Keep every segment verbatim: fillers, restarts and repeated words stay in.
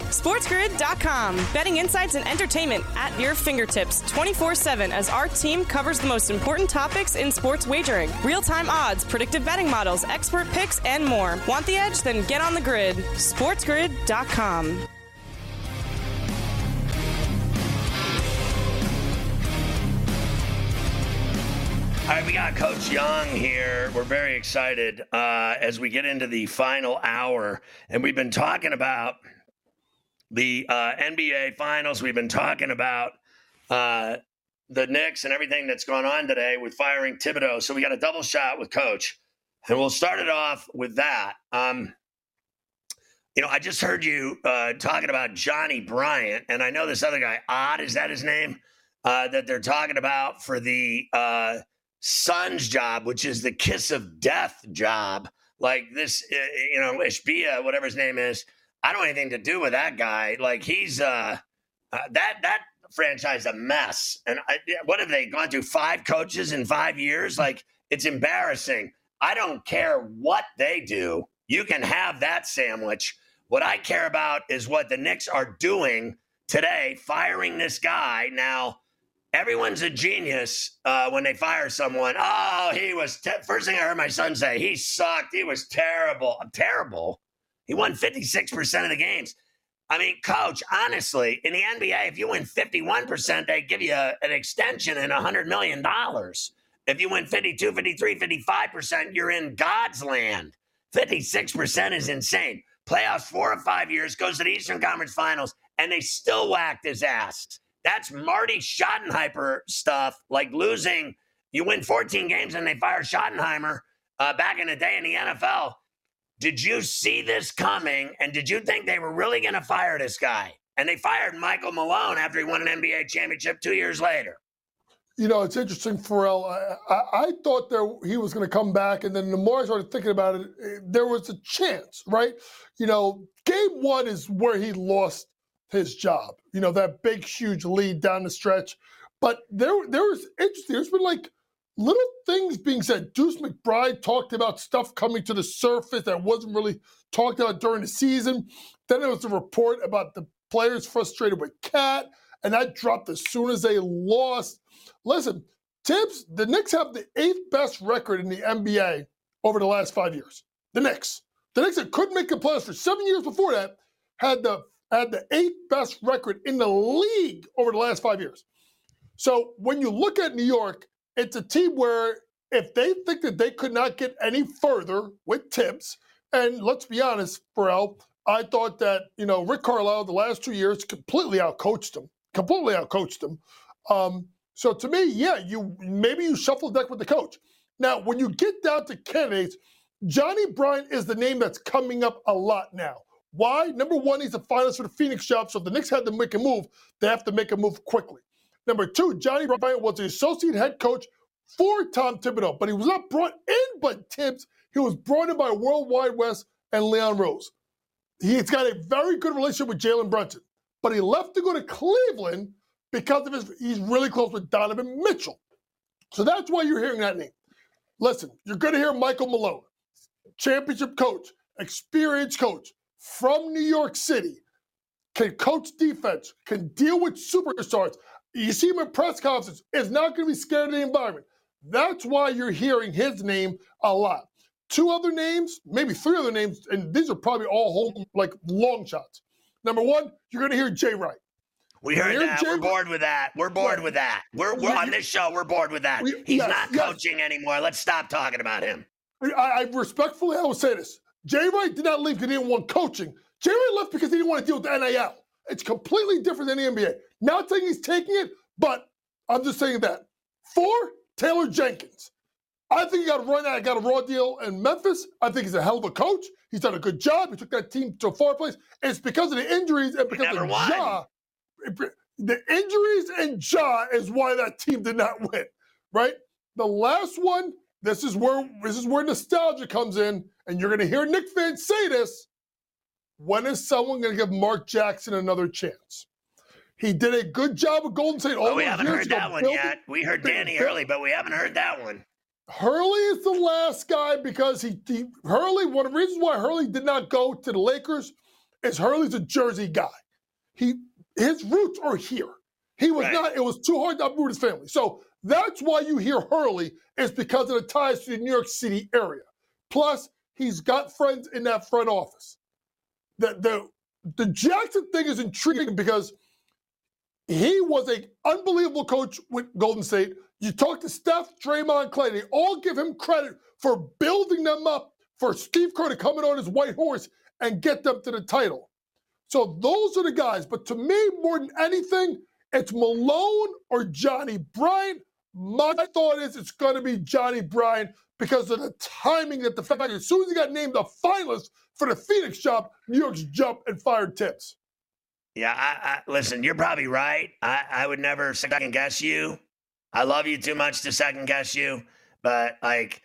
SportsGrid dot com. Betting insights and entertainment at your fingertips twenty-four seven as our team covers the most important topics in sports wagering. Real-time odds, predictive betting models, expert picks, and more. Want the edge? Then get on the grid. SportsGrid dot com. All right, we got Coach Young here. We're very excited uh, as we get into the final hour. And we've been talking about the uh, N B A Finals. We've been talking about uh, the Knicks and everything that's gone on today with firing Thibodeau. So we got a double shot with Coach. And we'll start it off with that. Um, you know, I just heard you uh, talking about Johnny Bryant. And I know this other guy, Odd, is that his name? Uh, that they're talking about for the uh, – Suns job, which is the kiss of death job, like this, uh, you know, Ishbia, whatever his name is. I don't have anything to do with that guy. Like he's uh, uh that that franchise a mess. And I, what have they gone through? Five coaches in five years? Like it's embarrassing. I don't care what they do. You can have that sandwich. What I care about is what the Knicks are doing today, firing this guy now. Everyone's a genius uh, when they fire someone. Oh, he was te- – first thing I heard my son say, he sucked. He was terrible. I'm terrible. He won fifty-six percent of the games. I mean, Coach, honestly, in the N B A, if you win fifty-one percent, they give you a, an extension and one hundred million dollars. If you win fifty-two, fifty-three, fifty-five percent, you're in God's land. fifty-six percent is insane. Playoffs four or five years, goes to the Eastern Conference Finals, and they still whacked his ass. That's Marty Schottenheimer stuff, like losing. You win fourteen games and they fire Schottenheimer uh, back in the day in the N F L. Did you see this coming? And did you think they were really going to fire this guy? And they fired Michael Malone after he won an N B A championship two years later. You know, it's interesting, Pharrell. I, I, I thought there he was going to come back, and then the more I started thinking about it, there was a chance, right? You know, game one is where he lost his job, you know, that big, huge lead down the stretch. But there, there was interesting. There's been like little things being said. Deuce McBride talked about stuff coming to the surface that wasn't really talked about during the season. Then there was a report about the players frustrated with Cat, and that dropped as soon as they lost. Listen, Tibbs, the Knicks have the eighth best record in the N B A over the last five years. The Knicks. The Knicks that couldn't make the playoffs for seven years before that had the had the eighth best record in the league over the last five years. So when you look at New York, it's a team where if they think that they could not get any further with Tibbs, and let's be honest, Pharrell, I thought that, you know, Rick Carlisle the last two years completely outcoached him, completely outcoached him. Um, so to me, yeah, you maybe you shuffle the deck with the coach. Now, when you get down to candidates, Johnny Bryant is the name that's coming up a lot now. Why? Number one, he's a finalist for the Phoenix job, so if the Knicks had to make a move, they have to make a move quickly. Number two, Johnny Bryant was the associate head coach for Tom Thibodeau, but he was not brought in by Tibbs. He was brought in by Worldwide West and Leon Rose. He's got a very good relationship with Jalen Brunson, but he left to go to Cleveland because of his, he's really close with Donovan Mitchell. So that's why you're hearing that name. Listen, you're going to hear Michael Malone, championship coach, experienced coach, from New York City, can coach defense, can deal with superstars. You see him in press conferences, is not going to be scared of the environment. That's why you're hearing his name a lot. Two other names, maybe three other names, and these are probably all home, like long shots. Number one, you're going to hear Jay Wright. We heard that. Jay we're bored with that. We're bored right. with that. We're, we're on this show. We're bored with that. We, He's yes, not coaching yes. anymore. Let's stop talking about him. I, I respectfully, I will say this. Jay Wright did not leave because he didn't want coaching. Jay Wright left because he didn't want to deal with the N I L. It's completely different than the N B A. Not saying he's taking it, but I'm just saying that. Four, Taylor Jenkins. I think he got a run out, got a raw deal in Memphis. I think he's a hell of a coach. He's done a good job. He took that team to a far place. And it's because of the injuries and because of Ja. The injuries and Ja is why that team did not win, right? The last one, this is where this is where nostalgia comes in, and you're going to hear Knicks fans say this. When is someone going to give Mark Jackson another chance? He did a good job of Golden State. Well, we haven't heard that one yet. We heard Danny Hurley, but we haven't heard that one. Hurley is the last guy because he, he Hurley, one of the reasons why Hurley did not go to the Lakers is Hurley's a Jersey guy. He his roots are here. He was right. not. It was too hard to uproot his family. So that's why you hear Hurley is because of the ties to the New York City area. Plus, he's got friends in that front office. The the the Jackson thing is intriguing because he was an unbelievable coach with Golden State. You talk to Steph, Draymond, Clay, they all give him credit for building them up for Steve Kerr to come in on his white horse and get them to the title. So those are the guys. But to me, more than anything, it's Malone or Johnny Bryant. My thought is it's going to be Johnny Bryant because of the timing that the fact that as soon as he got named a finalist for the Phoenix job, New York's jumped and fired Tibbs. Yeah, I, I, listen, you're probably right. I, I would never second guess you. I love you too much to second guess you. But, like,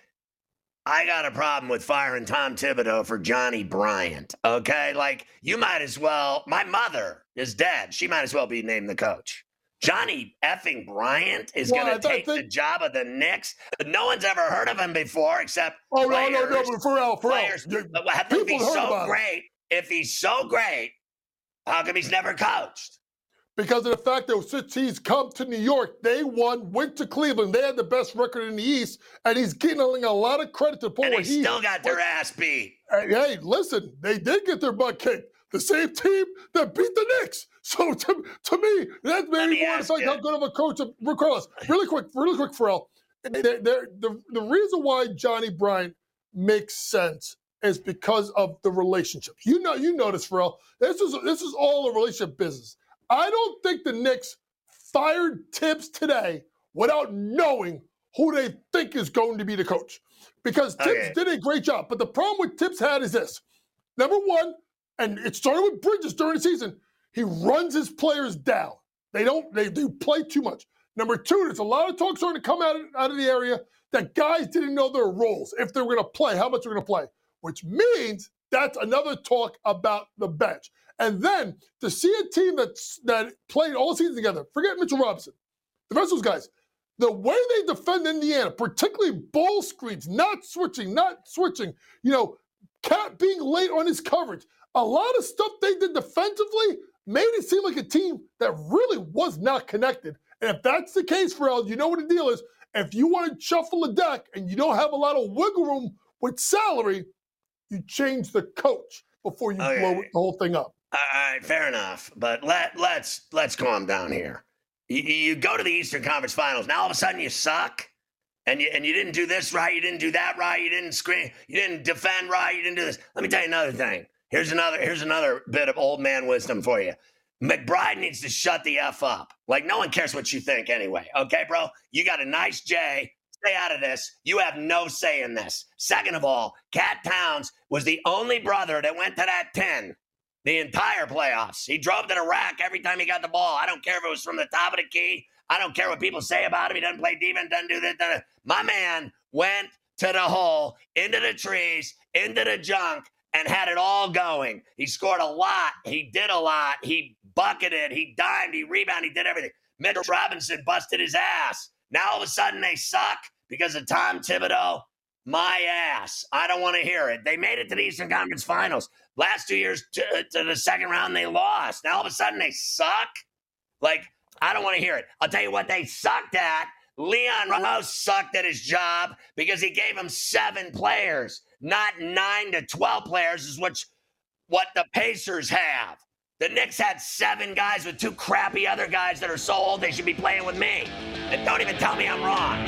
I got a problem with firing Tom Thibodeau for Johnny Bryant, okay? Like, you might as well, my mother is dead. She might as well be named the coach. Johnny effing Bryant is well, going to take think... the job of the Knicks. No one's ever heard of him before except Oh, players, no, no, no, but Pharrell, players. Pharrell. If he's so great, if he's so great, how come he's never coached? Because of the fact that since he's come to New York, they won, went to Cleveland. They had the best record in the East, and he's getting a lot of credit to the point and where he still got their ass beat. Hey, listen, they did get their butt kicked. The same team that beat the Knicks. So to, to me, that's maybe more it's like how good of a coach of Rick Carlos. Really quick, really quick, Pharrell. They're, they're, the, the reason why Johnny Bryant makes sense is because of the relationship. You know, you know this, Pharrell. This is this is all a relationship business. I don't think the Knicks fired Tibbs today without knowing who they think is going to be the coach. Because Tibbs okay. did a great job. But the problem with Tibbs had is this. Number one, and it started with Bridges during the season, he runs his players down. They don't, they do play too much. Number two, there's a lot of talk starting to come out of, out of the area that guys didn't know their roles, if they were going to play, how much they're going to play, which means that's another talk about the bench. And then to see a team that's, that played all season together, forget Mitchell Robinson, the rest of those guys, the way they defend Indiana, particularly ball screens, not switching, not switching, you know, Cat being late on his coverage, a lot of stuff they did defensively made it seem like a team that really was not connected. And if that's the case, Pharrell, you know what the deal is. If you want to shuffle the deck and you don't have a lot of wiggle room with salary, you change the coach before you okay. blow the whole thing up. All right, fair enough. But let let's let's calm down here. You, you go to the Eastern Conference Finals. Now all of a sudden you suck, and you and you didn't do this right, you didn't do that right, you didn't screen, you didn't defend right, you didn't do this. Let me tell you another thing. Here's another here's another bit of old man wisdom for you. McBride needs to shut the F up. Like, no one cares what you think anyway. Okay, bro? You got a nice J. Stay out of this. You have no say in this. Second of all, Cat Towns was the only brother that went to that ten the entire playoffs. He drove to the rack every time he got the ball. I don't care if it was from the top of the key. I don't care what people say about him. He doesn't play defense, doesn't do this. Doesn't. My man went to the hole, into the trees, into the junk, and had it all going. He scored a lot. He did a lot. He bucketed. He dimed. He rebounded. He did everything. Mitchell Robinson busted his ass. Now all of a sudden they suck because of Tom Thibodeau. My ass. I don't want to hear it. They made it to the Eastern Conference Finals. Last two years to, to the second round, they lost. Now all of a sudden they suck? Like, I don't want to hear it. I'll tell you what they sucked at. Leon Rose sucked at his job because he gave him seven players, not nine to twelve players is what, what the Pacers have. The Knicks had seven guys with two crappy other guys that are so old they should be playing with me. And don't even tell me I'm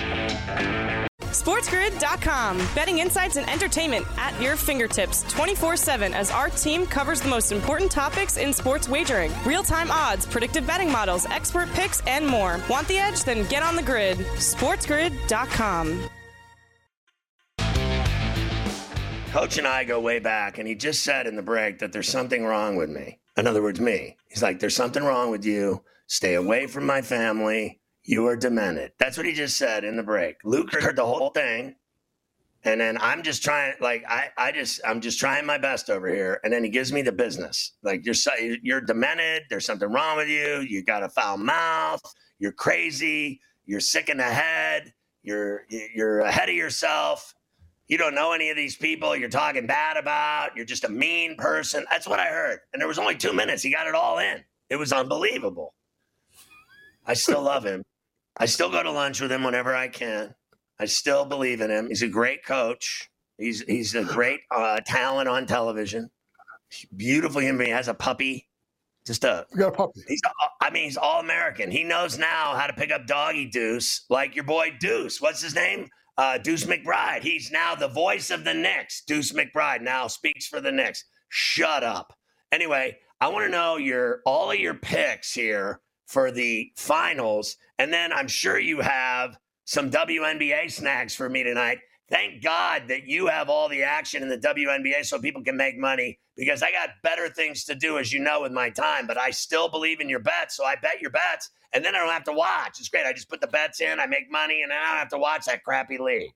wrong. SportsGrid dot com. Betting insights and entertainment at your fingertips twenty-four seven as our team covers the most important topics in sports wagering. Real-time odds, predictive betting models, expert picks, and more. Want the edge? Then get on the grid. SportsGrid dot com. Coach and I go way back, and he just said in the break that there's something wrong with me. In other words, me. He's like, there's something wrong with you. Stay away from my family. You are demented. That's what he just said in the break. Luke heard the whole thing. And then I'm just trying, like, I, I just, I'm just trying my best over here. And then he gives me the business. Like, you're, you're demented. There's something wrong with you. You got a foul mouth. You're crazy. You're sick in the head. You're, you're ahead of yourself. You don't know any of these people you're talking bad about. You're just a mean person. That's what I heard. And there was only two minutes. He got it all in. It was unbelievable. I still love him. I still go to lunch with him whenever I can. I still believe in him. He's a great coach. He's he's a great uh, talent on television. Beautiful human being. He has a puppy. Just a, We got a puppy. He's, I mean, he's all American. He knows now how to pick up doggy Deuce, like your boy Deuce. What's his name? Uh, Deuce McBride. He's now the voice of the Knicks. Deuce McBride now speaks for the Knicks. Shut up. Anyway, I want to know your all of your picks here for the finals, and then I'm sure you have some W N B A snacks for me tonight. Thank God that you have all the action in the W N B A so people can make money, because I got better things to do, as you know, with my time. But I still believe in your bets, so I bet your bets, and then I don't have to watch. It's great. I just put the bets in, I make money, and then I don't have to watch that crappy league.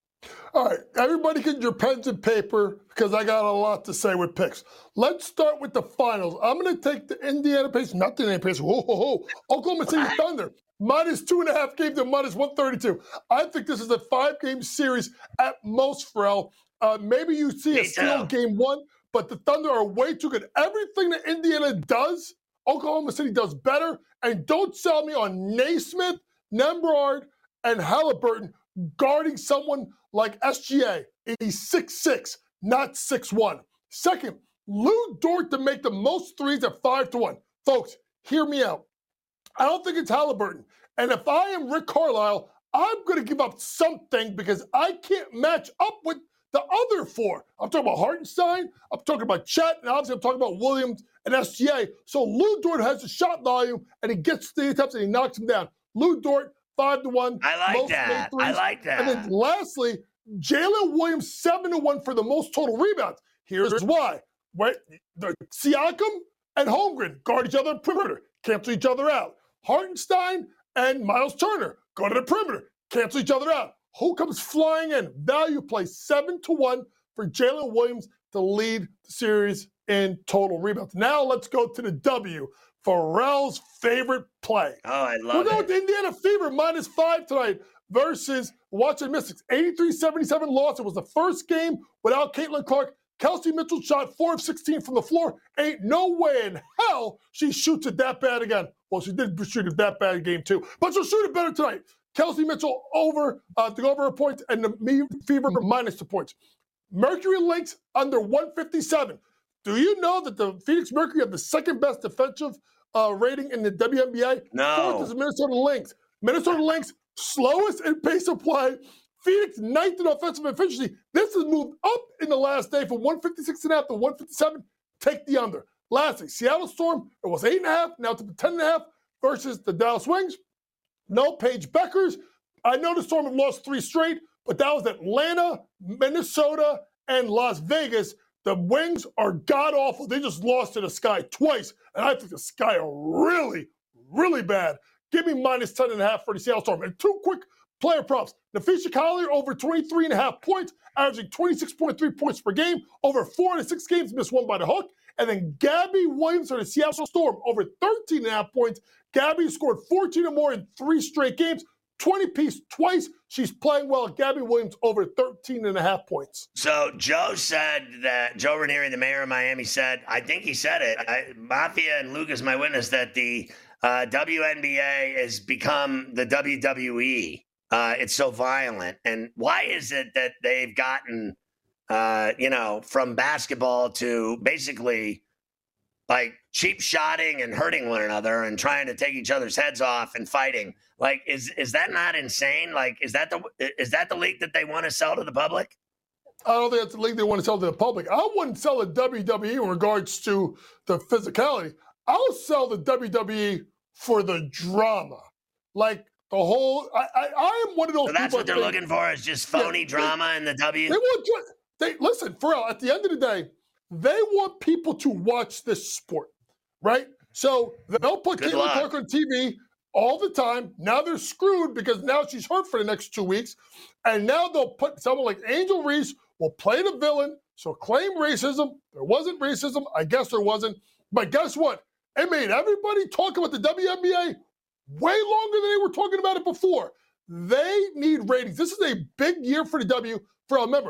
All right, everybody get your pens and paper because I got a lot to say with picks. Let's start with the finals. I'm going to take the Indiana Pacers, not the Indiana Pacers, whoa, whoa, whoa, Oklahoma City Thunder, minus two and a half games to minus one thirty-two. I think this is a five-game series at most, Pharrell. Uh, maybe you see Me a steal too. game one, but the Thunder are way too good. Everything that Indiana does, Oklahoma City does better. And don't sell me on Naismith, Nembhard, and Halliburton guarding someone like S G A. He's six six, not six one. Second, Lou Dort to make the most threes at five to one. Folks, hear me out. I don't think it's Halliburton. And if I am Rick Carlisle, I'm going to give up something because I can't match up with the other four. I'm talking about Hartenstein. I'm talking about Chet. And obviously I'm talking about Williams and S G A. So Lou Dort has the shot volume, and he gets the attempts, and he knocks them down. Lou Dort, five to one. I like most that. made threes. I like that. And then lastly, Jalen Williams, seven to one for the most total rebounds. Here's why. Right? The Siakam and Holmgren guard each other on perimeter, cancel each other out. Hartenstein and Miles Turner go to the perimeter, cancel each other out. Who comes flying in? Value play seven to one for Jalen Williams to lead the series in total rebounds. Now let's go to the W. Pharrell's favorite play. Oh, I We're love going it. with Indiana Fever minus five tonight versus Washington Mystics. eighty-three seventy-seven loss. It was the first game without Caitlin Clark. Kelsey Mitchell shot four of sixteen from the floor. Ain't no way in hell she shoots it that bad again. Well, she did shoot it that bad in game two, but she'll shoot it better tonight. Kelsey Mitchell over uh, to go over her points, and the Fever minus the points. Mercury Lynx under one fifty-seven. Do you know that the Phoenix Mercury have the second best defensive uh, rating in the W N B A? No. Fourth is the Minnesota Lynx. Minnesota Lynx, slowest in pace of play. Phoenix, ninth in offensive efficiency. This has moved up in the last day from one fifty-six and a half to one fifty-seven. Take the under. Lastly, Seattle Storm, it was eight and a half, now to ten and a half versus the Dallas Wings. No Paige Beckers. I know the Storm have lost three straight, but that was Atlanta, Minnesota, and Las Vegas. The Wings are god-awful. They just lost to the Sky twice, and I think the Sky are really, really bad. Give me minus ten and a half for the Seattle Storm. And two quick player props. Nafisha Collier over twenty-three and a half points, averaging twenty-six point three points per game. Over four and six games, missed one by the hook. And then Gabby Williams for the Seattle Storm, over thirteen and a half points. Gabby scored fourteen or more in three straight games. twenty piece twice. She's playing well. Gabby Williams over thirteen and a half points. So Joe said that, Joe Ranieri, the mayor of Miami, said, I think he said it, I, Mafia and Luke is my witness, that the uh, W N B A has become the W W E. Uh, it's so violent. And why is it that they've gotten, uh, you know, from basketball to basically like cheap shotting and hurting one another and trying to take each other's heads off and fighting? Like, is is that not insane? Like, is that the is that the league that they want to sell to the public? I don't think that's the league they want to sell to the public. I wouldn't sell the W W E in regards to the physicality. I'll sell the W W E for the drama. Like the whole, I I, I am one of those So that's people what they're that think- looking for, is just phony Yeah, drama in the W. They want to, they listen, Pharrell, at the end of the day, they want people to watch this sport, right? So they'll put Good Caitlin luck. Clark on T V all the time. Now they're screwed because now she's hurt for the next two weeks. And now they'll put someone like Angel Reese will play the villain, so claim racism. There wasn't racism. I guess there wasn't. But guess what? It made everybody talk about the W N B A way longer than they were talking about it before. They need ratings. This is a big year for the W. For remember,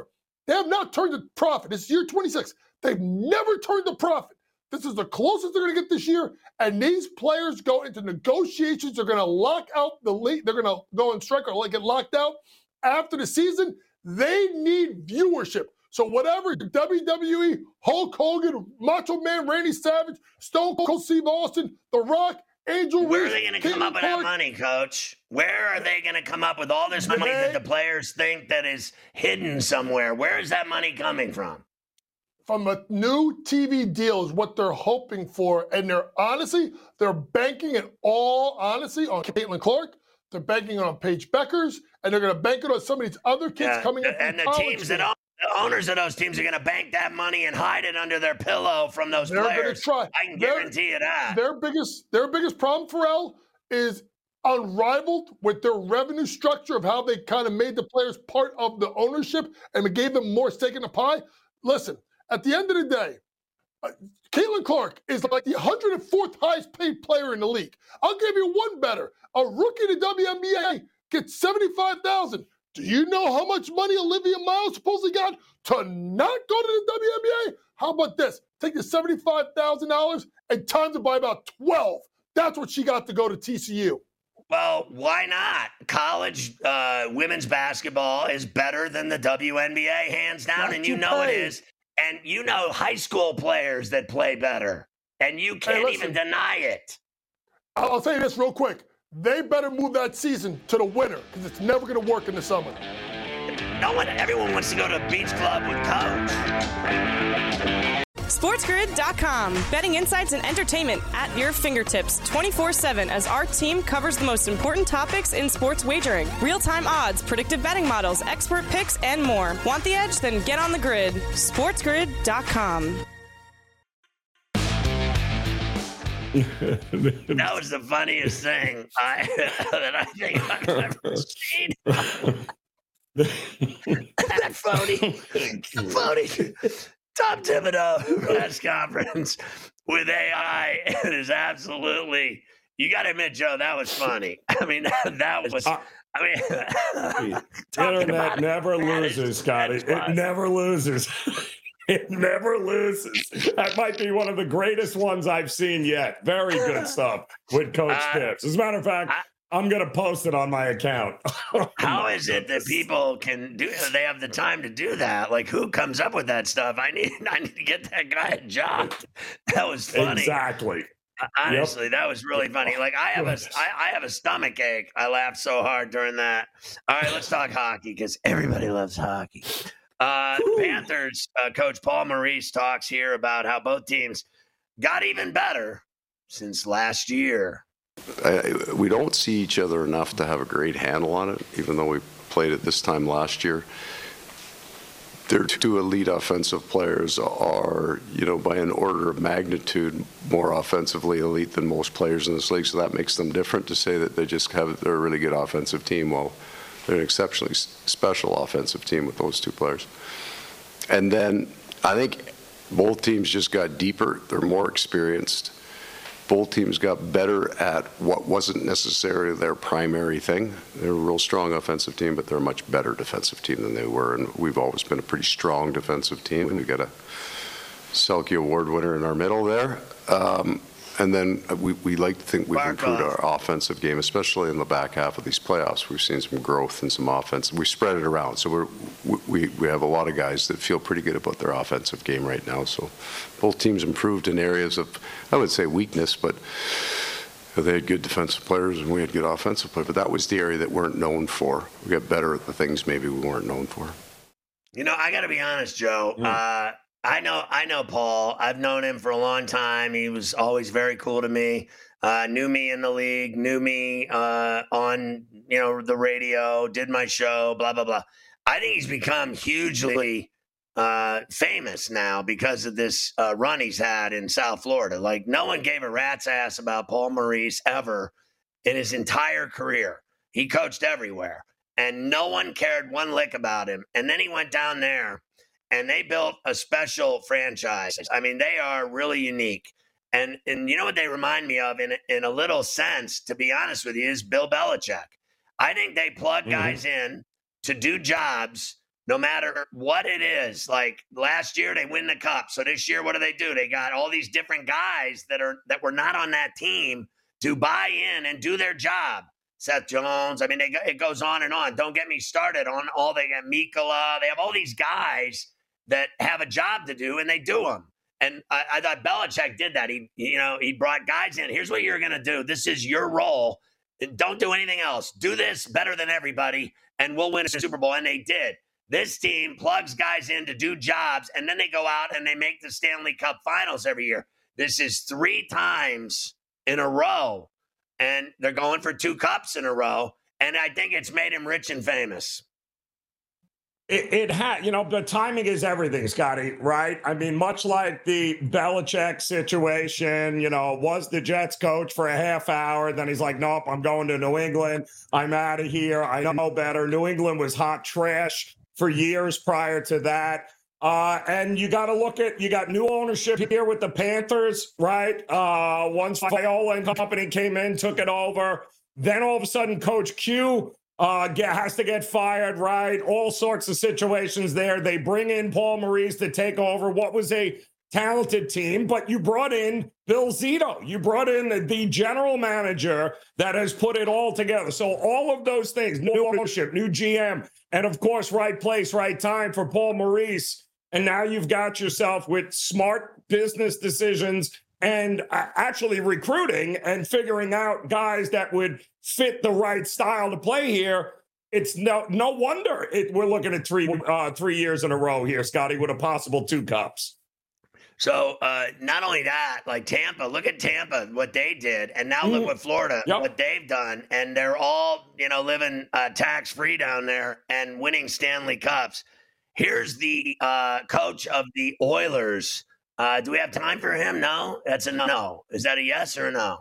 They have not turned a profit. It's year twenty-six. They've never turned a profit. This is the closest they're going to get this year. And these players go into negotiations. They're going to lock out the league. They're going to go on strike or get locked out after the season. They need viewership. So whatever W W E, Hulk Hogan, Macho Man Randy Savage, Stone Cold Steve Austin, The Rock, Angel Where Reese, are they going to come up with that money, Coach? Where are they going to come up with all this money that the players think that is hidden somewhere? Where is that money coming from? From a new T V deal is what they're hoping for. And they're honestly, they're banking in all honesty on Caitlin Clark. They're banking on Paige Beckers. And they're going to bank it on some of these other kids yeah, coming up. And the teams that own, the owners of those teams are going to bank that money and hide it under their pillow from those they're players. Try. I can their, guarantee you that. Their biggest, their biggest problem, Pharrell, is unrivaled with their revenue structure of how they kind of made the players part of the ownership and gave them more stake in the pie. Listen, at the end of the day, uh, Caitlin Clark is like the one hundred fourth highest paid player in the league. I'll give you one better. A rookie in the W N B A gets seventy-five thousand dollars. Do you know how much money Olivia Miles supposedly got to not go to the W N B A? How about this? Take the seventy-five thousand dollars and times it by about twelve. That's what she got to go to T C U. Well, why not? College uh, women's basketball is better than the W N B A, hands down, not and you know pay. It is. And you know high school players that play better, and you can't hey, even deny it. I'll say this real quick. They better move that season to the winter because it's never going to work in the summer. No one, everyone wants to go to a beach club with Coach. SportsGrid dot com. Betting insights and entertainment at your fingertips twenty-four seven as our team covers the most important topics in sports wagering. Real-time odds, predictive betting models, expert picks, and more. Want the edge? Then get on the grid. SportsGrid dot com. That was the funniest thing I, that I think I've ever seen. That phony, phony Tom Thibodeau press conference with A I. It is absolutely, you got to admit, Joe, that was funny. I mean, that, that was, uh, I mean, internet never loses, Scotty. It never loses. It never loses. That might be one of the greatest ones I've seen yet. Very good stuff with Coach uh, Tips. As a matter of fact, I, I'm going to post it on my account. How is it that people can do? They have the time to do that. Like, who comes up with that stuff? I need, I need to get that guy a job. That was funny. Exactly. Honestly, yep. That was really funny. Like, I have a, I, I have a stomach ache. I laughed so hard during that. All right, let's talk hockey because everybody loves hockey. Uh, the Panthers uh, coach Paul Maurice talks here about how both teams got even better since last year. I, we don't see each other enough to have a great handle on it, even though we played it this time last year. Their two elite offensive players are, you know, by an order of magnitude more offensively elite than most players in this league, so that makes them different. To say that they just have they're a really good offensive team, well, they're an exceptionally special offensive team with those two players. And then I think both teams just got deeper. They're more experienced. Both teams got better at what wasn't necessarily their primary thing. They're a real strong offensive team, but they're a much better defensive team than they were. And we've always been a pretty strong defensive team. And we got a Selke Award winner in our middle there. Um, And then we, we like to think we've Mark improved off. our offensive game, especially in the back half of these playoffs. We've seen some growth and some offense. We spread it around. So we're, we we have a lot of guys that feel pretty good about their offensive game right now. So both teams improved in areas of, I would say, weakness, but they had good defensive players and we had good offensive players. But that was the area that weren't known for. We got better at the things maybe we weren't known for. You know, I got to be honest, Joe. Mm. Uh, I know I know Paul. I've known him for a long time. He was always very cool to me. Uh, knew me in the league, knew me uh, on, you know, the radio, did my show, blah, blah, blah. I think he's become hugely uh, famous now because of this uh, run he's had in South Florida. Like, no one gave a rat's ass about Paul Maurice ever in his entire career. He coached everywhere, and no one cared one lick about him. And then he went down there. And they built a special franchise. I mean, they are really unique. And and you know what they remind me of in, in a little sense, to be honest with you, is Bill Belichick. I think they plug mm-hmm. guys in to do jobs no matter what it is. Like last year, they win the cup. So this year, what do they do? They got all these different guys that are that were not on that team to buy in and do their job. Seth Jones. I mean, they, it goes on and on. Don't get me started on all they got. Mikkola. They have all these guys that have a job to do, and they do them. And I, I thought Belichick did that. He, you know, he brought guys in. Here's what you're going to do. This is your role. Don't do anything else. Do this better than everybody, and we'll win a Super Bowl. And they did. This team plugs guys in to do jobs, and then they go out and they make the Stanley Cup Finals every year. This is three times in a row, and they're going for two cups in a row. And I think it's made him rich and famous. It, it had, you know, the timing is everything, Scotty, right? I mean, much like the Belichick situation, you know, was the Jets coach for a half hour. Then he's like, nope, I'm going to New England. I'm out of here. I know better. New England was hot trash for years prior to that. Uh, and you got to look at, you got new ownership here with the Panthers, right? Uh, once Viola and company came in, took it over. Then all of a sudden, Coach Q uh, get, has to get fired, right? All sorts of situations there. They bring in Paul Maurice to take over what was a talented team, but you brought in Bill Zito. You brought in the, the general manager that has put it all together. So all of those things, new ownership, new G M, and of course, right place, right time for Paul Maurice. And now you've got yourself with smart business decisions and uh, actually recruiting and figuring out guys that would fit the right style to play here. It's no no wonder it, we're looking at three uh, three years in a row here, Scotty, with a possible two cups. So uh, not only that, like Tampa, look at Tampa, what they did. And now look what Florida, yep. what they've done. And they're all, you know, living uh, tax-free down there and winning Stanley Cups. Here's the uh, coach of the Oilers. Uh, do we have time for him? No? That's a no. Is that a yes or a no?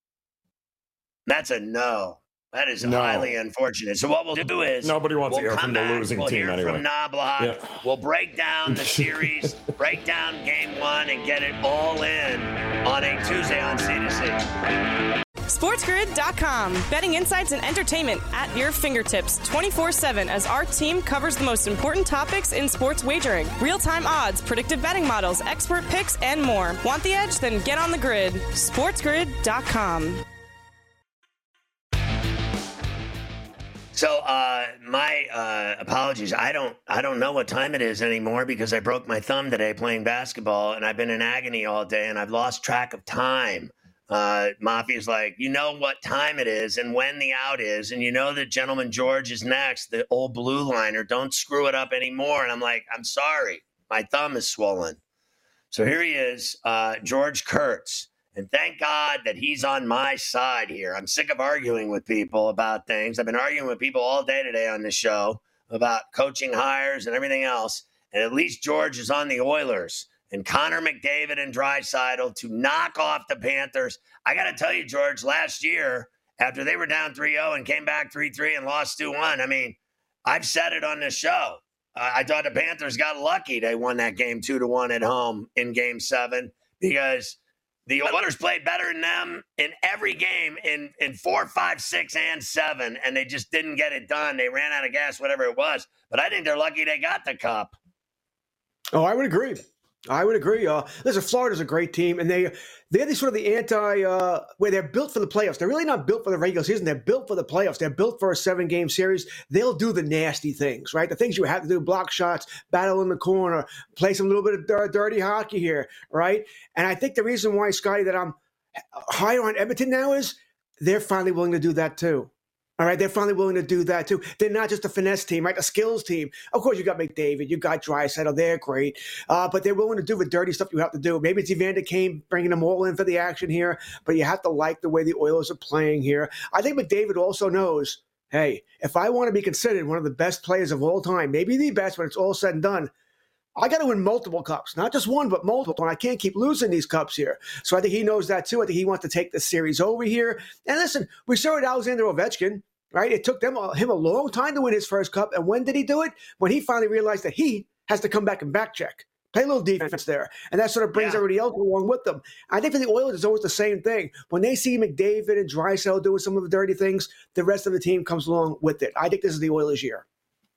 That's a no. That is no. highly unfortunate. So what we'll do is nobody wants we'll to hear from back, the losing we'll team hear anyway. From Knobloch. Yeah. We'll break down the series, break down game one, and get it all in on a Tuesday on C to C. SportsGrid dot com. Betting insights and entertainment at your fingertips twenty-four seven as our team covers the most important topics in sports wagering. Real-time odds, predictive betting models, expert picks, and more. Want the edge? Then get on the grid. SportsGrid dot com. So uh, my uh, apologies. I don't I don't know what time it is anymore because I broke my thumb today playing basketball, and I've been in agony all day, and I've lost track of time. Uh, Mafia's like, you know what time it is and when the out is, and you know that Gentleman George is next, the old blue liner. Don't screw it up anymore. And I'm like, I'm sorry. My thumb is swollen. So here he is, uh, George Kurtz. And thank God that he's on my side here. I'm sick of arguing with people about things. I've been arguing with people all day today on this show about coaching hires and everything else. And at least George is on the Oilers. And Connor McDavid and Draisaitl to knock off the Panthers. I got to tell you, George, last year, after they were down three oh and came back three three and lost two one, I mean, I've said it on this show. Uh, I thought the Panthers got lucky. They won that game two to one at home in game seven because the Oilers played better than them in every game in, in four, five, six, and seven, and they just didn't get it done. They ran out of gas, whatever it was. But I think they're lucky they got the cup. Oh, I would agree. I would agree. Uh, listen, Florida's a great team, and they they're the sort of the anti uh, where they're built for the playoffs. They're really not built for the regular season. They're built for the playoffs. They're built for a seven game series. They'll do the nasty things, right? The things you have to do: block shots, battle in the corner, play some little bit of d- dirty hockey here, right? And I think the reason why, Scotty, that I'm higher on Edmonton now is they're finally willing to do that too. All right, they're finally willing to do that, too. They're not just a finesse team, right? A skills team. Of course, you got McDavid, you got Draisaitl, they're great. Uh, but they're willing to do the dirty stuff you have to do. Maybe it's Evander Kane bringing them all in for the action here, but you have to like the way the Oilers are playing here. I think McDavid also knows, hey, if I want to be considered one of the best players of all time, maybe the best when it's all said and done, I got to win multiple cups, not just one, but multiple. And I can't keep losing these cups here. So I think he knows that, too. I think he wants to take the series over here. And listen, we saw it Alexander Ovechkin. Right? It took them him a long time to win his first cup. And when did he do it? When he finally realized that he has to come back and back check. Play a little defense there. And that sort of brings yeah. everybody else along with them. I think for the Oilers, it's always the same thing. When they see McDavid and Draisaitl doing some of the dirty things, the rest of the team comes along with it. I think this is the Oilers' year.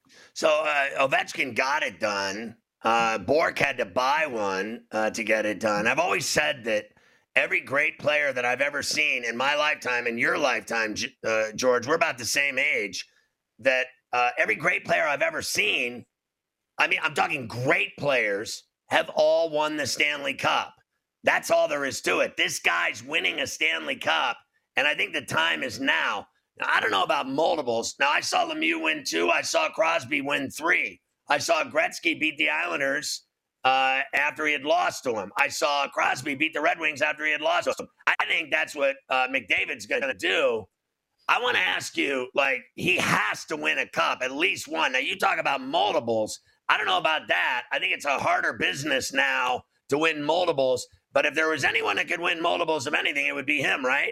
So uh, Ovechkin got it done. Uh, Bork had to buy one uh, to get it done. I've always said that every great player that I've ever seen in my lifetime, in your lifetime, uh, George, we're about the same age, that uh, every great player I've ever seen, I mean, I'm talking great players, have all won the Stanley Cup. That's all there is to it. This guy's winning a Stanley Cup, and I think the time is now. Now, I don't know about multiples. Now, I saw Lemieux win two. I saw Crosby win three. I saw Gretzky beat the Islanders uh, after he had lost to him. I saw Crosby beat the Red Wings after he had lost to him. I think that's what uh, McDavid's going to do. I want to ask you, like, he has to win a cup, at least one. Now, you talk about multiples. I don't know about that. I think it's a harder business now to win multiples. But if there was anyone that could win multiples of anything, it would be him, right?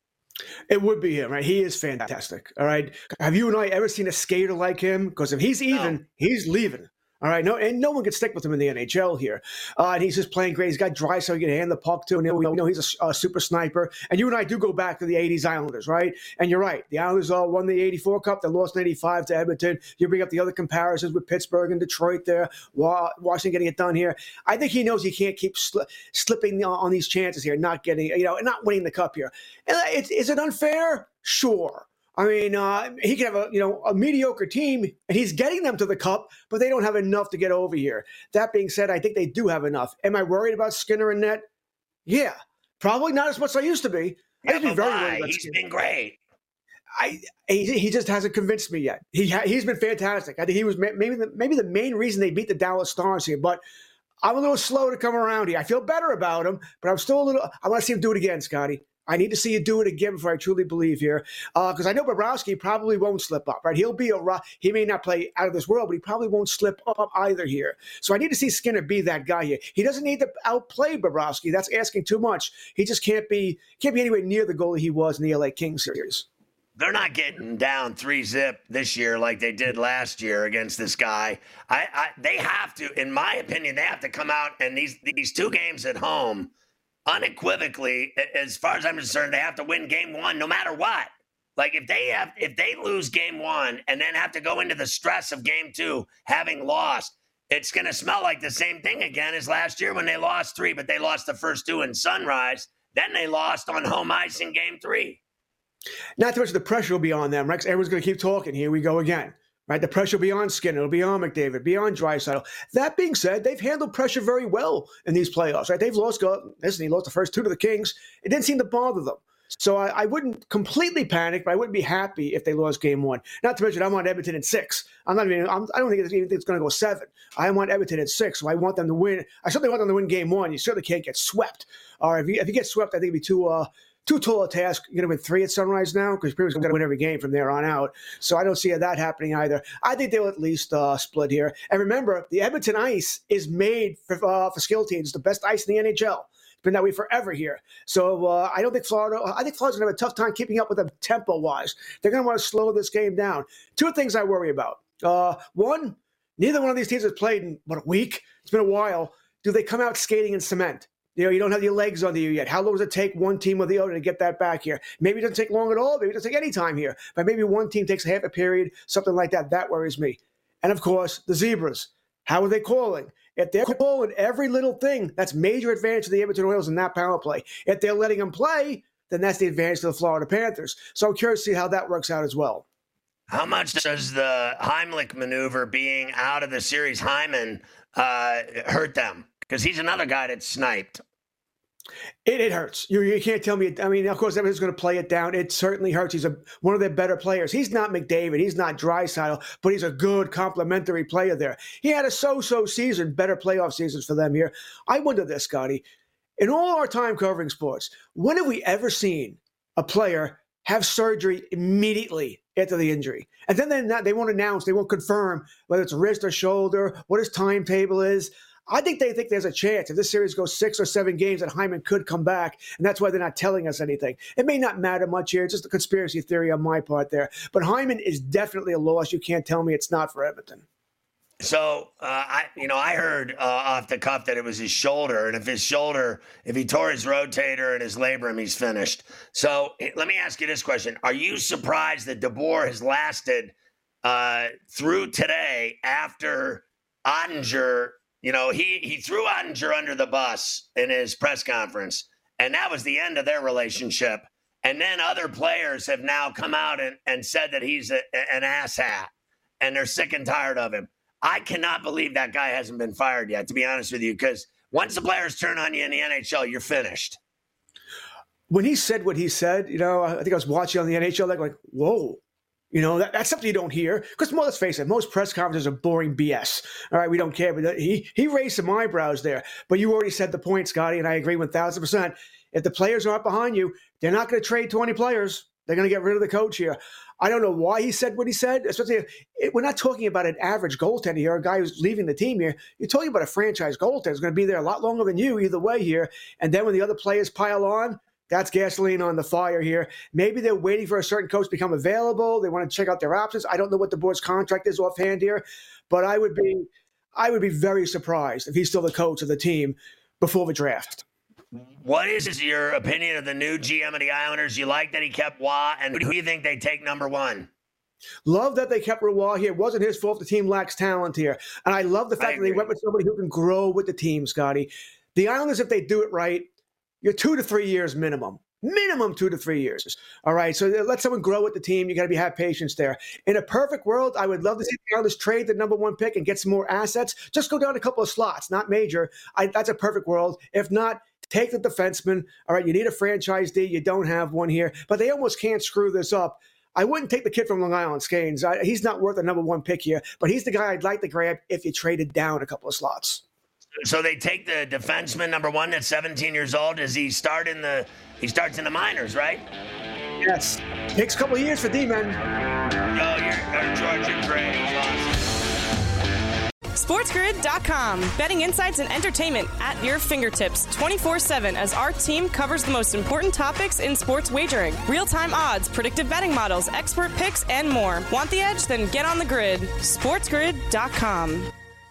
It would be him, right? He is fantastic. All right. Have you and I ever seen a skater like him? Because if he's even, no. he's leaving. All right. No, and no one can stick with him in the N H L here. Uh, and he's just playing great. He's got dry, so he can hand the puck to. And you know, he's a, a super sniper. And you and I do go back to the eighties Islanders, right? And you're right. The Islanders uh, won the eighty-four Cup. They lost in eighty-five to Edmonton. You bring up the other comparisons with Pittsburgh and Detroit there. Washington getting it done here. I think he knows he can't keep sli- slipping on these chances here, not getting, you know, not winning the cup here. And it's, is it unfair? Sure. I mean, uh, he could have a you know a mediocre team, and he's getting them to the cup, but they don't have enough to get over here. That being said, I think they do have enough. Am I worried about Skinner and net? Yeah, probably not as much as I used to be. Yeah, I used to be very why? worried about He's Skinner. been great. I he, he just hasn't convinced me yet. He ha, he's been fantastic. I think he was maybe the, maybe the main reason they beat the Dallas Stars here, but I'm a little slow to come around here. I feel better about him, but I'm still a little. I want to see him do it again, Scotty. I need to see you do it again before I truly believe here, because uh, I know Bobrovsky probably won't slip up, right? He'll be a he may not play out of this world, but he probably won't slip up either here. So I need to see Skinner be that guy here. He doesn't need to outplay Bobrovsky. That's asking too much. He just can't be can't be anywhere near the goalie he was in the L A Kings series. They're not getting down three zip this year like they did last year against this guy. I, I they have to, in my opinion, they have to come out and these these two games at home. Unequivocally, as far as I'm concerned, they have to win game one no matter what. Like if they have, if they lose game one and then have to go into the stress of game two, having lost, it's going to smell like the same thing again as last year when they lost three, but they lost the first two in Sunrise. Then they lost on home ice in game three. Not too much of the pressure will be on them, Rex. Everyone's going to keep talking. Here we go again. Right, the pressure will be on Skinner, it'll be on McDavid, be on Draisaitl. That being said, they've handled pressure very well in these playoffs. Right, they've lost. Listen, he lost the first two to the Kings. It didn't seem to bother them. So I, I wouldn't completely panic, but I wouldn't be happy if they lost game one. Not to mention, I want Edmonton in six. I'm not even. I'm, I don't think it's, even think it's going to go seven. I want Edmonton in six, so I want them to win. I certainly want them to win game one. You certainly can't get swept. Or if you, if you get swept, I think it'd be too. Uh, Too tall a task. You're going to win three at Sunrise now because you're going to win every game from there on out. So I don't see that happening either. I think they'll at least uh, split here. And remember, the Edmonton ice is made for, uh, for skill teams. It's the best ice in the N H L. It's been that way forever here. So uh, I don't think Florida. I think Florida's going to have a tough time keeping up with them tempo-wise. They're going to want to slow this game down. Two things I worry about. Uh, one, neither one of these teams has played in what, a week. It's been a while. Do they come out skating in cement? You know, you don't have your legs under you yet. How long does it take one team or the other to get that back here? Maybe it doesn't take long at all. Maybe it doesn't take any time here. But maybe one team takes a half a period, something like that. That worries me. And, of course, the Zebras. How are they calling? If they're calling every little thing, that's major advantage to the Edmonton Oilers in that power play. If they're letting them play, then that's the advantage to the Florida Panthers. So I'm curious to see how that works out as well. How much does the Heimlich maneuver being out of the series, Hyman, uh, hurt them? Because he's another guy that's sniped. It, it hurts. You, you can't tell me. I mean, of course, everyone's going to play it down. It certainly hurts. He's a, one of their better players. He's not McDavid. He's not Draisaitl, but he's a good complementary player there. He had a so-so season, better playoff seasons for them here. I wonder this, Scotty. In all our time covering sports, when have we ever seen a player have surgery immediately after the injury? And then they, not, they won't announce, they won't confirm whether it's wrist or shoulder, what his timetable is. I think they think there's a chance if this series goes six or seven games that Hyman could come back, and that's why they're not telling us anything. It may not matter much here. It's just a conspiracy theory on my part there. But Hyman is definitely a loss. You can't tell me it's not for Edmonton. So, uh, I, you know, I heard uh, off the cuff that it was his shoulder, and if his shoulder, if he tore his rotator and his labrum, he's finished. So let me ask you this question. Are you surprised that DeBoer has lasted uh, through today after Ottinger, you know, he, he threw Ottinger under the bus in his press conference, and that was the end of their relationship. And then other players have now come out and, and said that he's a, an asshat, and they're sick and tired of him. I cannot believe that guy hasn't been fired yet, to be honest with you, because once the players turn on you in the N H L, you're finished. When he said what he said, you know, I think I was watching on the N H L, like, like whoa. You know, that, that's something you don't hear. Because, well, let's face it, most press conferences are boring B S. All right, we don't care. But he he raised some eyebrows there. But you already said the point, Scotty, and I agree one thousand percent. If the players aren't behind you, they're not going to trade twenty players. They're going to get rid of the coach here. I don't know why he said what he said, especially if it, we're not talking about an average goaltender here, a guy who's leaving the team here. You're talking about a franchise goaltender who's going to be there a lot longer than you either way here. And then when the other players pile on, that's gasoline on the fire here. Maybe they're waiting for a certain coach to become available. They want to check out their options. I don't know what the board's contract is offhand here, but I would be, I would be very surprised if he's still the coach of the team before the draft. What is your opinion of the new G M of the Islanders? You like that he kept Waugh, and who do you think they take number one? Love that they kept Waugh here. It wasn't his fault the team lacks talent here. And I love the fact that they went with somebody who can grow with the team, Scotty. The Islanders, if they do it right, you're two to three years minimum. Minimum two to three years. All right, so let someone grow with the team. You got to be have patience there. In a perfect world, I would love to see the Islanders trade the number one pick and get some more assets. Just go down a couple of slots, not major. I, that's a perfect world. If not, take the defenseman. All right, you need a franchise D. You don't have one here. But they almost can't screw this up. I wouldn't take the kid from Long Island, Skanes. I, he's not worth a number one pick here, but he's the guy I'd like to grab if you traded down a couple of slots. So they take the defenseman number one that's seventeen years old. Does he start in the? He starts in the minors, right? Yes. Takes a couple of years for D-men. Oh, you're, you're George, you're great. Awesome. SportsGrid dot com. Betting insights and entertainment at your fingertips twenty-four seven as our team covers the most important topics in sports wagering. Real-time odds, predictive betting models, expert picks, and more. Want the edge? Then get on the grid. SportsGrid dot com.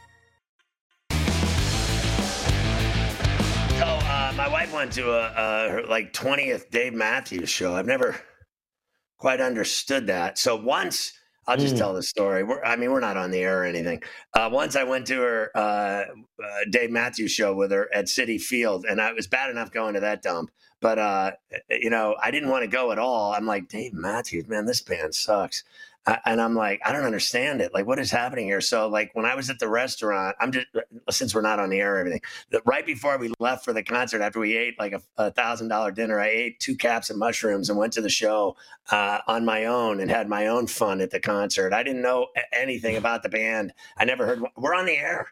My wife went to a, a her like twentieth Dave Matthews show. I've never quite understood that. So once, I'll just mm. tell the story. We're, I mean, we're not on the air or anything. Uh, once I went to her uh, uh, Dave Matthews show with her at Citi Field, and I, it was bad enough going to that dump. But, uh, you know, I didn't want to go at all. I'm like, Dave Matthews, man, this band sucks. I, and I'm like, I don't understand it. Like, what is happening here? So, like, when I was at the restaurant, I'm just, since we're not on the air or everything, the, right before we left for the concert, after we ate like a, a thousand dollar dinner, I ate two caps of mushrooms and went to the show uh, on my own and had my own fun at the concert. I didn't know anything about the band. I never heard, we're on the air.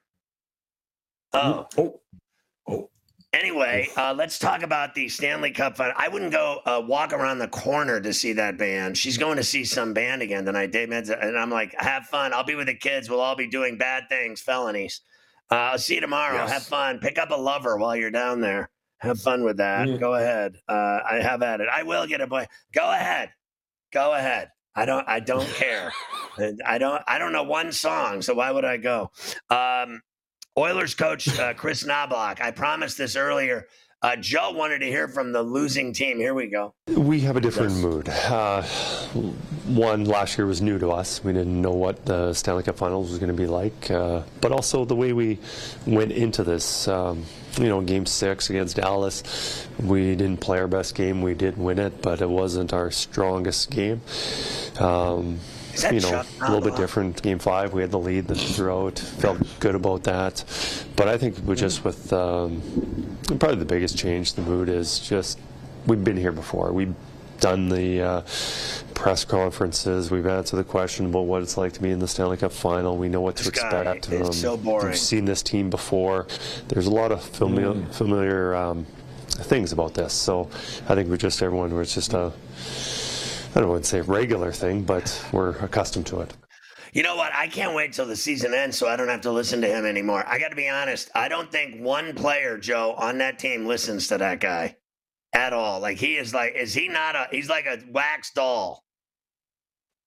Oh. Oh. Oh. Anyway, uh, let's talk about the Stanley Cup final. I wouldn't go uh, walk around the corner to see that band. She's going to see some band again tonight, Dave Meds, and I'm like, have fun. I'll be with the kids. We'll all be doing bad things, felonies. Uh, I'll see you tomorrow. Yes. Have fun. Pick up a lover while you're down there. Have fun with that. Mm. Go ahead. Uh, I have at it. I will get a boy. Go ahead. Go ahead. I don't. I don't care. I don't. I don't know one song, so why would I go? Um, Oilers coach uh, Chris Knoblauch. I promised this earlier. Uh, Joe wanted to hear from the losing team. Here we go. We have a different yes. mood. Uh, one, last year was new to us. We didn't know what the Stanley Cup Finals was going to be like. Uh, but also the way we went into this, um, you know, game six against Dallas, we didn't play our best game. We did win it, but it wasn't our strongest game. Um, you know, a little bit different. Game five, we had the lead throughout. Felt good about that. But I think we just with um, probably the biggest change, the mood is just we've been here before. We've done the uh, press conferences. We've answered the question about what it's like to be in the Stanley Cup Final. We know what to expect. It's um, so boring. We've seen this team before. There's a lot of familiar, mm. familiar um, things about this. So I think we just everyone was just a. I don't want to say regular thing, but we're accustomed to it. You know what? I can't wait till the season ends so I don't have to listen to him anymore. I got to be honest. I don't think one player, Joe, on that team listens to that guy at all. Like he is like, is he not a, he's like a wax doll.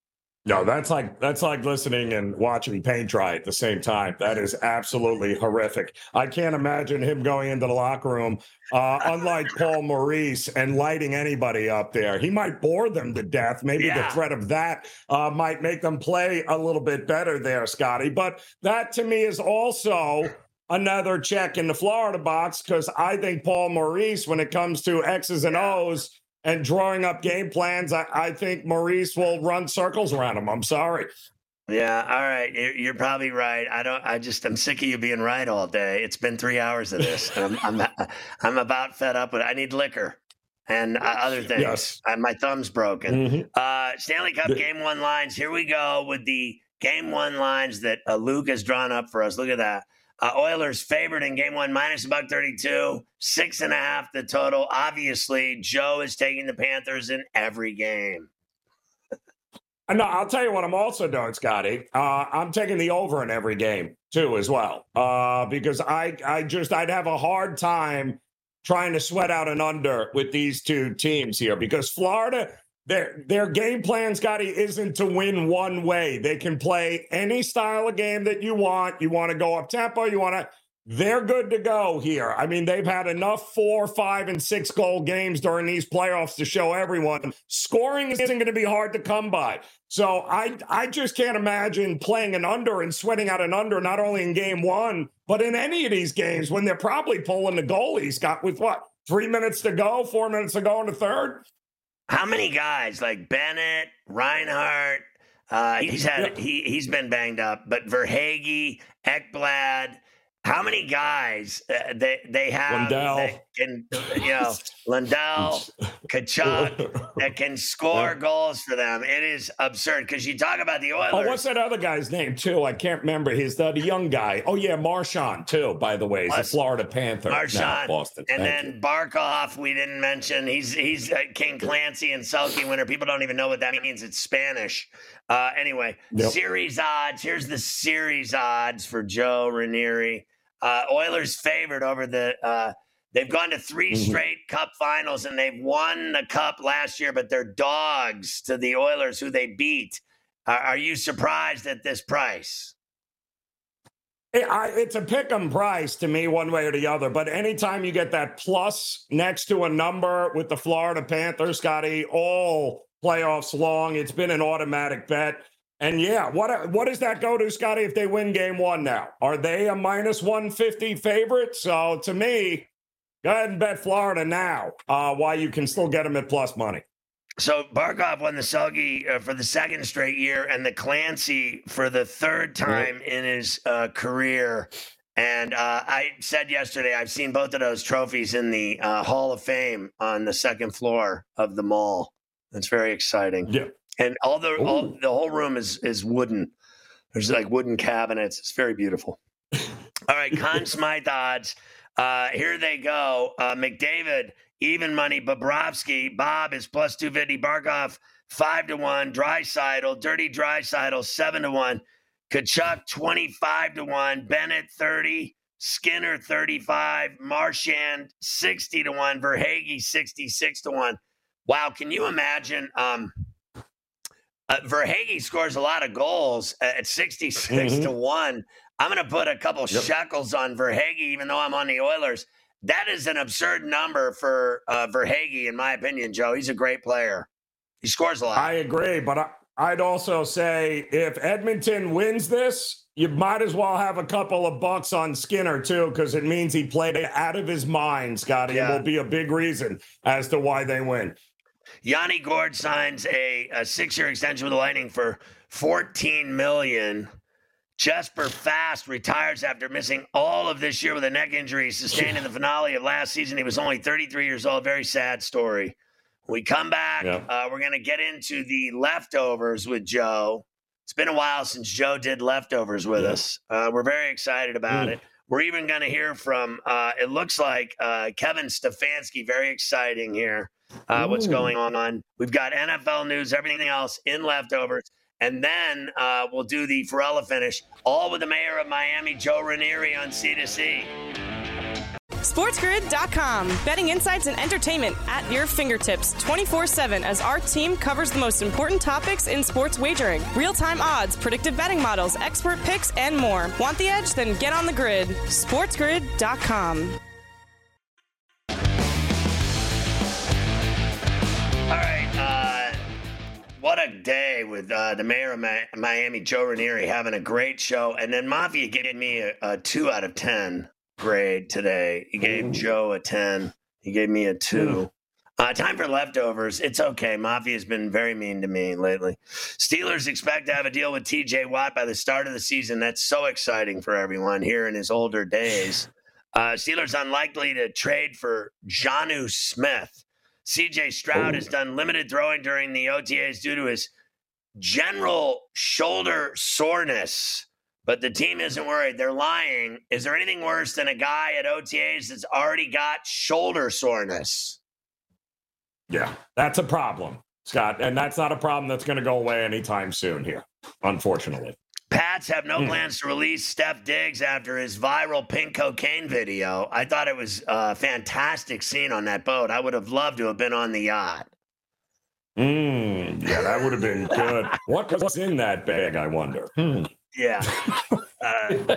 No, that's like that's like listening and watching paint dry at the same time. That is absolutely horrific. I can't imagine him going into the locker room, uh, unlike Paul Maurice, and lighting anybody up there. He might bore them to death. Maybe yeah. the threat of that uh, might make them play a little bit better there, Scotty. But that, to me, is also another check in the Florida box, because I think Paul Maurice, when it comes to X's and O's, and drawing up game plans, I, I think Maurice will run circles around him. I'm sorry. Yeah, all right. You're, you're probably right. I don't. I just I'm sick of you being right all day. It's been three hours of this, and I'm I'm I'm about fed up with it. I need liquor and uh, other things. Yes. I, my thumb's broken. Mm-hmm. Uh, Stanley Cup the- Game One lines. Here we go with the Game One lines that uh, Luke has drawn up for us. Look at that. Uh, Oilers favored in game one, minus a buck thirty-two, six and a half the total. Obviously, Joe is taking the Panthers in every game. No, I'll tell you what I'm also doing, Scotty. Uh, I'm taking the over in every game too, as well, uh, because I, I just I'd have a hard time trying to sweat out an under with these two teams here, because Florida. Their their game plan, Scotty, isn't to win one way. They can play any style of game that you want. You want to go up tempo. You want to. They're good to go here. I mean, they've had enough four, five, and six goal games during these playoffs to show everyone scoring isn't going to be hard to come by. So I I just can't imagine playing an under and sweating out an under, not only in game one, but in any of these games when they're probably pulling the goalie, Scott, with what, three minutes to go, four minutes to go in the third. How many guys like Bennett, Reinhart? Uh, he's had yep. he he's been banged up, but Verhaeghe, Ekblad. How many guys uh, they they have Lundell. that can, you know, Lundell, Tkachuk, that can score goals for them? It is absurd, because you talk about the Oilers. Oh, what's that other guy's name too? I can't remember. He's the, the young guy. Oh yeah, Marchand too. By the way, he's Plus, a Florida Panther. Marchand, Boston. and Thank then you. Barkov. We didn't mention. He's he's uh, King Clancy and Selke winner. People don't even know what that means. It's Spanish. Uh, anyway, yep. Series odds. Here's the series odds for Joe Ranieri. Uh, Oilers favored over the uh, – they've gone to three mm-hmm. straight Cup finals, and they've won the Cup last year, but they're dogs to the Oilers, who they beat. Uh, are you surprised at this price? It, I, it's a pick-em price to me, one way or the other. But anytime you get that plus next to a number with the Florida Panthers, Scotty, all playoffs long, it's been an automatic bet. And yeah, what what does that go to, Scotty, if they win game one now? Are they a minus one fifty favorite? So to me, go ahead and bet Florida now, uh, while you can still get them at plus money. So Barkov won the Selke uh, for the second straight year, and the Clancy for the third time yeah. in his uh, career. And uh, I said yesterday, I've seen both of those trophies in the uh, Hall of Fame on the second floor of the mall. That's very exciting. Yeah. And all the all, the whole room is is wooden. There's like wooden cabinets. It's very beautiful. All right, Conn Smythe odds. Uh, here they go. Uh, McDavid, even money. Bobrovsky, Bob is plus two fifty. Barkov, five to one. Draisaitl, Dirty Draisaitl, seven to one. Tkachuk, twenty-five to one. Bennett, thirty. Skinner, thirty-five. Marchand, sixty to one. Verhaeghe, sixty-six to one. Wow, can you imagine? Um, Uh, Verhaeghe scores a lot of goals at sixty-six mm-hmm. to one. I'm going to put a couple yep. shekels on Verhaeghe, even though I'm on the Oilers. That is an absurd number for uh, Verhaeghe, in my opinion, Joe. He's a great player. He scores a lot. I agree, but I, I'd also say if Edmonton wins this, you might as well have a couple of bucks on Skinner, too, because it means he played out of his mind, Scotty. Yeah. It will be a big reason as to why they win. Yanni Gourde signs a, a six-year extension with the Lightning for fourteen million dollars. Jesper Fast retires after missing all of this year with a neck injury sustained in the finale of last season. He was only thirty-three years old. Very sad story. When we come back, yeah. uh, we're going to get into the leftovers with Joe. It's been a while since Joe did leftovers with yeah. us. Uh, we're very excited about mm. it. We're even going to hear from, uh, it looks like, uh, Kevin Stefanski. Very exciting here. Uh, what's going on. We've got N F L news, everything else in leftovers. And then uh, we'll do the Ferrella finish, all with the mayor of Miami, Joe Ranieri, on C two C. SportsGrid dot com. Betting insights and entertainment at your fingertips twenty-four seven as our team covers the most important topics in sports wagering. Real-time odds, predictive betting models, expert picks, and more. Want the edge? Then get on the grid. SportsGrid dot com. All right, uh, what a day with uh, the mayor of Mi- Miami, Joe Ranieri, having a great show. And then Mafia giving me a, a two out of ten grade today. He gave Joe a ten. He gave me a two. Uh, time for leftovers. It's okay. Mafia's been very mean to me lately. Steelers expect to have a deal with T J Watt by the start of the season. That's so exciting for everyone here in his older days. Uh, Steelers unlikely to trade for Jonnu Smith. C J Stroud oh. has done limited throwing during the O T As due to his general shoulder soreness, but the team isn't worried. They're lying. Is there anything worse than a guy at O T As that's already got shoulder soreness? Yeah, that's a problem, Scott, and that's not a problem that's going to go away anytime soon here, unfortunately. Pats have no mm. plans to release Steph Diggs after his viral pink cocaine video. I thought it was a fantastic scene on that boat. I would have loved to have been on the yacht. Mm, yeah, that would have been good. What was in that bag, I wonder? Hmm. Yeah. Uh,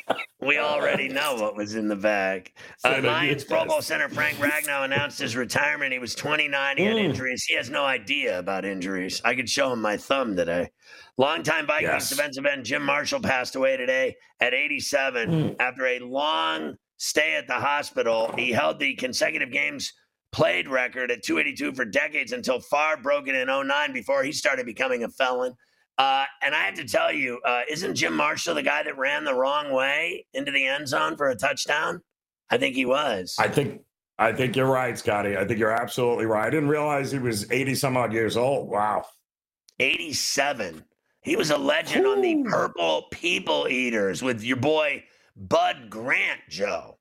we already know what was in the bag. Uh, Lions Pro Bowl center Frank Ragnow announced his retirement. He was twenty-nine. He had mm. injuries. He has no idea about injuries. I could show him my thumb today. Longtime Vikings yes. defensive end Jim Marshall passed away today at eighty-seven mm. after a long stay at the hospital. He held the consecutive games played record at two eighty-two for decades until Favre broke it in oh nine before he started becoming a felon. Uh, and I have to tell you, uh, isn't Jim Marshall the guy that ran the wrong way into the end zone for a touchdown? I think he was. I think I think you're right, Scotty. I think you're absolutely right. I didn't realize he was eighty some odd years old. Wow. eighty-seven. He was a legend Ooh. on the Purple People Eaters with your boy Bud Grant, Joe.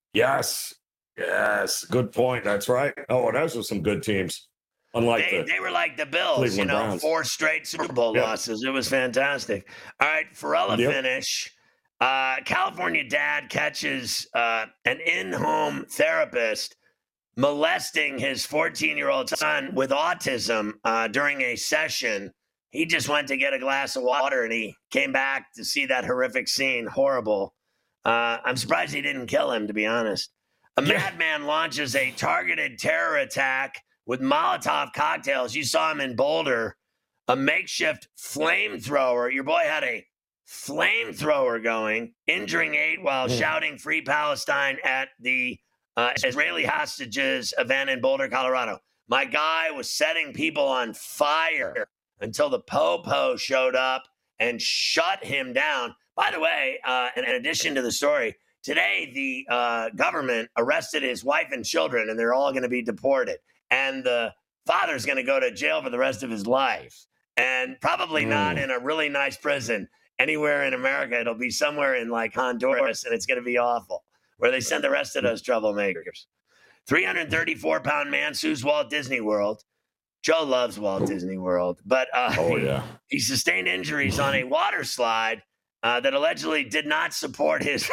Yes. Yes. Good point. That's right. Oh, those were some good teams. Unlike they, the they were like the Bills, Cleveland you know, Browns. Four straight Super Bowl yep. losses. It was fantastic. All right, Ferrella yep. finish. Uh, California dad catches uh, an in-home therapist molesting his fourteen-year-old son with autism uh, during a session. He just went to get a glass of water, and he came back to see that horrific scene. Horrible. Uh, I'm surprised he didn't kill him, to be honest. A yeah. madman launches a targeted terror attack with Molotov cocktails. You saw him in Boulder, a makeshift flamethrower. Your boy had a flamethrower going, injuring eight while mm. shouting Free Palestine at the uh, Israeli hostages event in Boulder, Colorado. My guy was setting people on fire until the po-po showed up and shut him down. By the way, uh, in, in addition to the story, today the uh, government arrested his wife and children, and they're all going to be deported. And the father's going to go to jail for the rest of his life, and probably mm. not in a really nice prison anywhere in America. It'll be somewhere in like Honduras, and it's going to be awful, where they send the rest of those troublemakers. three hundred thirty-four pound man sues Walt Disney World. Joe loves Walt Disney World, but uh, oh, yeah. he, he sustained injuries on a water slide uh, that allegedly did not support his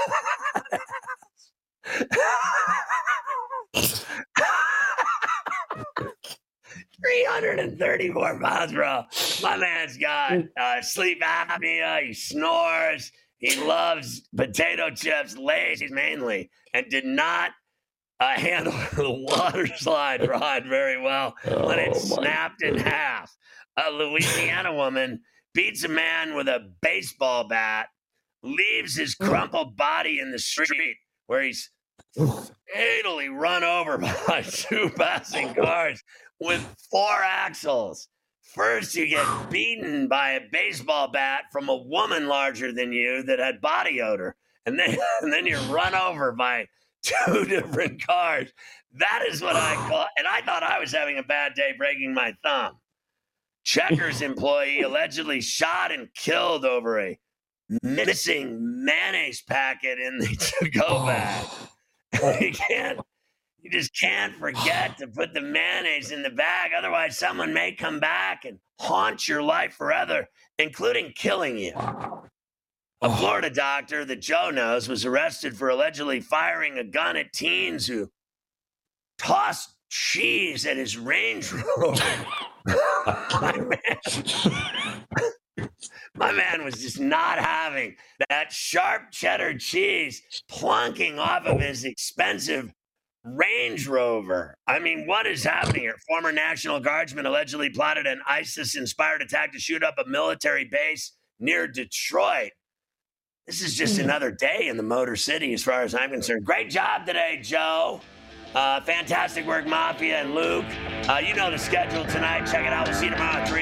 three hundred thirty-four pounds, bro. My man's got uh, sleep apnea. He snores. He loves potato chips, Lay's mainly, and did not uh, handle the water slide rod very well oh, when it snapped in half. A Louisiana woman beats a man with a baseball bat, leaves his crumpled body in the street where he's fatally run over by two passing cars with four axles. First, you get beaten by a baseball bat from a woman larger than you that had body odor. And then, and then you're run over by two different cars. That is what I call, and I thought I was having a bad day breaking my thumb. Checkers employee allegedly shot and killed over a missing mayonnaise packet in the to-go bag. You can't, you just can't forget to put the mayonnaise in the bag. Otherwise, someone may come back and haunt your life forever, including killing you. A Florida doctor that Joe knows was arrested for allegedly firing a gun at teens who tossed cheese at his Range Rover. my, man, my man was just not having that sharp cheddar cheese plunking off of his expensive Range Rover. I mean, what is happening here? Former National Guardsman allegedly plotted an ISIS-inspired attack to shoot up a military base near Detroit. This is just another day in the Motor City as far as I'm concerned. Great job today, Joe. Uh, fantastic work, Mafia and Luke. Uh, you know the schedule tonight. Check it out. We'll see you tomorrow at three.